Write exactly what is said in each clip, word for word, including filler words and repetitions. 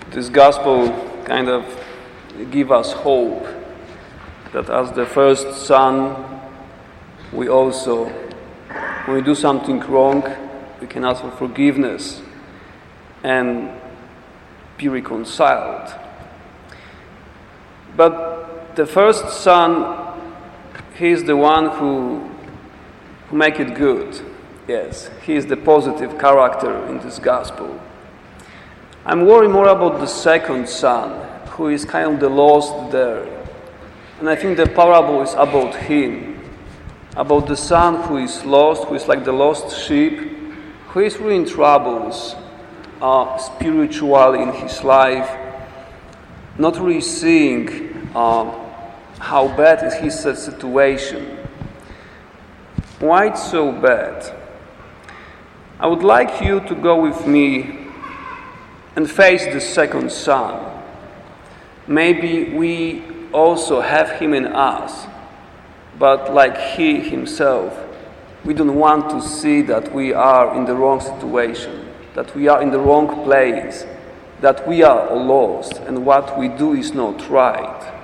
this gospel kind of give us hope that as the first son, we also, when we do something wrong, we can ask for forgiveness and be reconciled. But the first son, he is the one who, who make it good. Yes, he is the positive character in this gospel. I'm worried more about the second son, who is kind of the lost there. And I think the parable is about him, about the son who is lost, who is like the lost sheep, who is really in troubles uh, spiritually in his life, not really seeing uh, how bad is his situation. Why it's so bad? I would like you to go with me and face the second son. Maybe we also have him in us, but like he himself, we don't want to see that we are in the wrong situation, that we are in the wrong place, that we are lost and what we do is not right.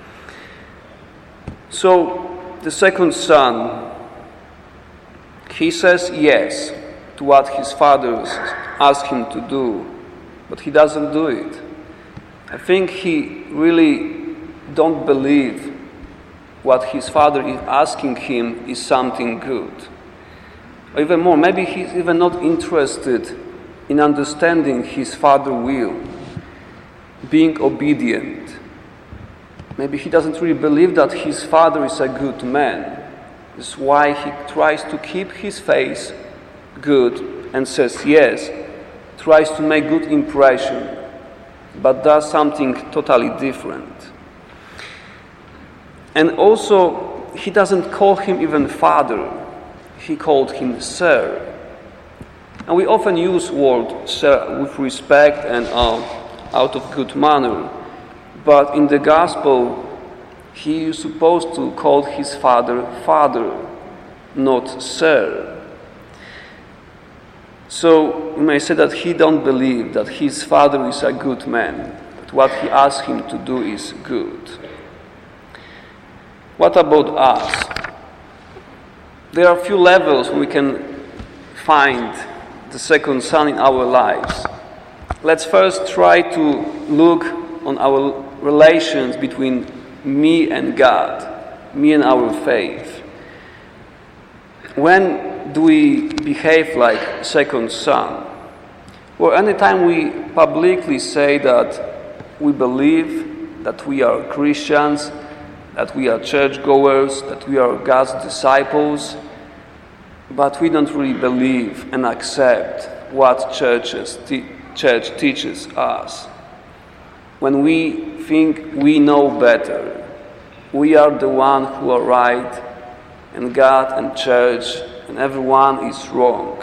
So the second son, he says yes to what his fathers ask him to do, but he doesn't do it. I think he really don't believe what his father is asking him is something good. Or even more, maybe he's even not interested in understanding his father's will, being obedient. Maybe he doesn't really believe that his father is a good man. That's why he tries to keep his face good and says yes, tries to make good impression, but does something totally different. And also, he doesn't call him even father, he called him sir. And we often use word sir with respect and uh, out of good manner, but in the gospel, he is supposed to call his father father, not sir. So we may say that he don't believe that his father is a good man, that what he asks him to do is good. What about us? There are a few levels we can find the second son in our lives. Let's first try to look on our relations between me and God, me and our faith. When do we behave like second son? Well, anytime we publicly say that we believe, that we are Christians, that we are churchgoers, that we are God's disciples, but we don't really believe and accept what churches te- church teaches us. When we think we know better, we are the one who are right, and God and church and everyone is wrong.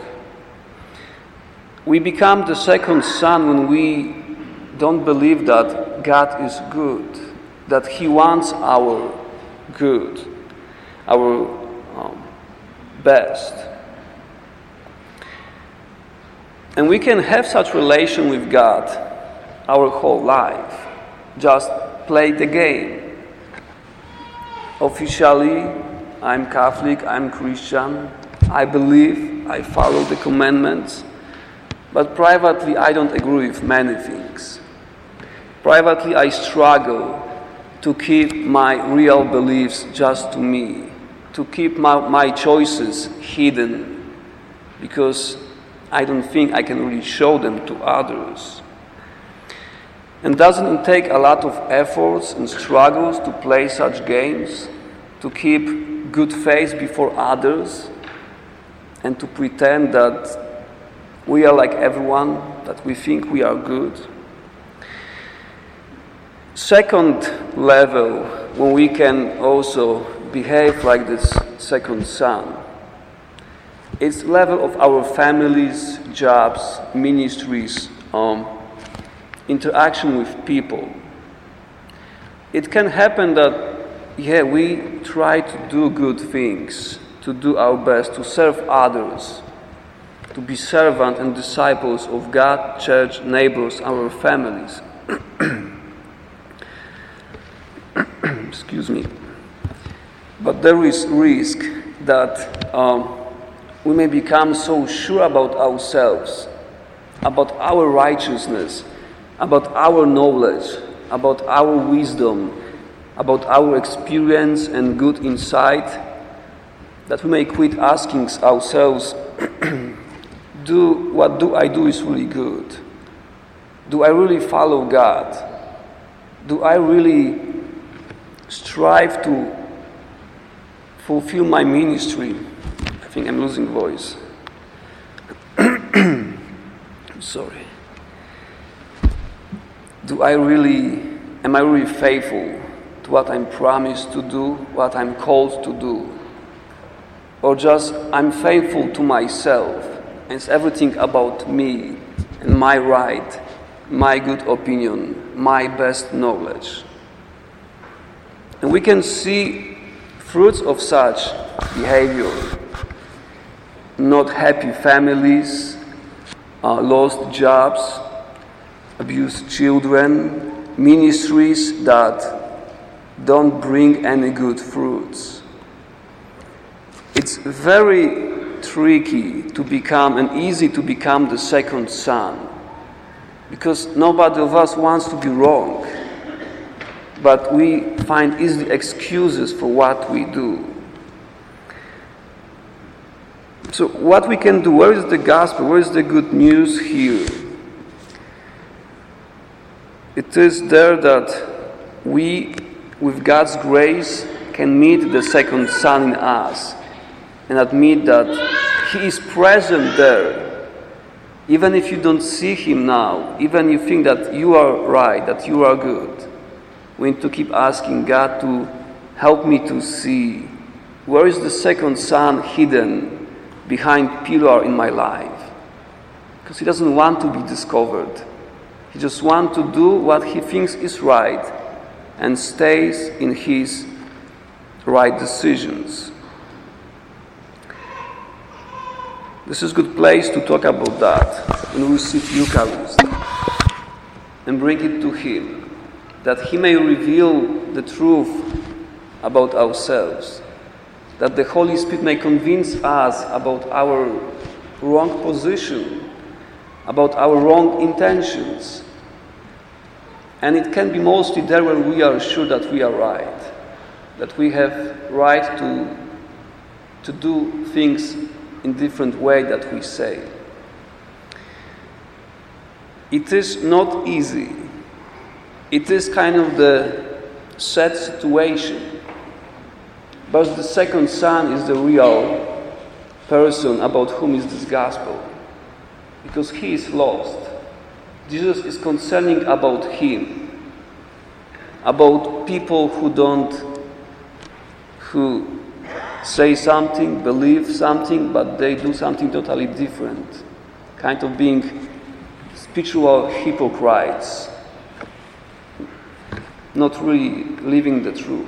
We become the second son when we don't believe that God is good, that He wants our good, our um, best. And we can have such relation with God our whole life, just play the game. Officially, I'm Catholic, I'm Christian, I believe, I follow the commandments, but privately I don't agree with many things. Privately I struggle to keep my real beliefs just to me, to keep my, my choices hidden, because I don't think I can really show them to others. And doesn't it take a lot of efforts and struggles to play such games, to keep good faith before others, and to pretend that we are like everyone, that we think we are good? Second level, when we can also behave like this second son, it's level of our families, jobs, ministries, um, interaction with people. It can happen that, yeah, we try to do good things, to do our best, to serve others. to be servants and disciples of God, church, neighbors, our families. Excuse me. But there is risk that um, we may become so sure about ourselves, about our righteousness, about our knowledge, about our wisdom, about our experience and good insight, that we may quit asking ourselves, do what do I do is really good? Do I really follow God? Do I really strive to fulfill my ministry? I think I'm losing voice. I'm sorry. Do I really, am I really faithful to what I'm promised to do, what I'm called to do? Or just I'm faithful to myself, and it's everything about me and my right, my good opinion, my best knowledge. And we can see fruits of such behavior. Not happy families, uh, lost jobs, abused children, ministries that don't bring any good fruits. It's very tricky to become and easy to become the second son, because nobody of us wants to be wrong, but we find easily excuses for what we do. So what we can do, where is the gospel, where is the good news here? It is there that we, with God's grace, can meet the second son in us and admit that he is present there. Even if you don't see him now, even if you think that you are right, that you are good, we need to keep asking God to help me to see where is the second son hidden behind pillar in my life. Because he doesn't want to be discovered. He just wants to do what he thinks is right and stays in his right decisions. This is a good place to talk about that when we receive Eucharist and bring it to him, that he may reveal the truth about ourselves, that the Holy Spirit may convince us about our wrong position, about our wrong intentions. And it can be mostly there where we are sure that we are right, that we have right to, to do things in different way that we say. It is not easy. It is kind of the sad situation. But the second son is the real person about whom is this gospel. Because he is lost. Jesus is concerning about him. About people who don't, who say something, believe something, but they do something totally different. Kind of being spiritual hypocrites. Not really living the truth.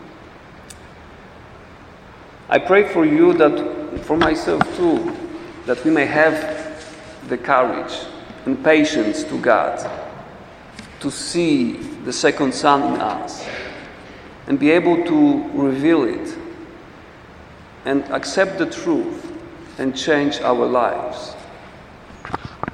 I pray for you that, for myself too, that we may have the courage and patience to God to see the second son in us and be able to reveal it and accept the truth and change our lives.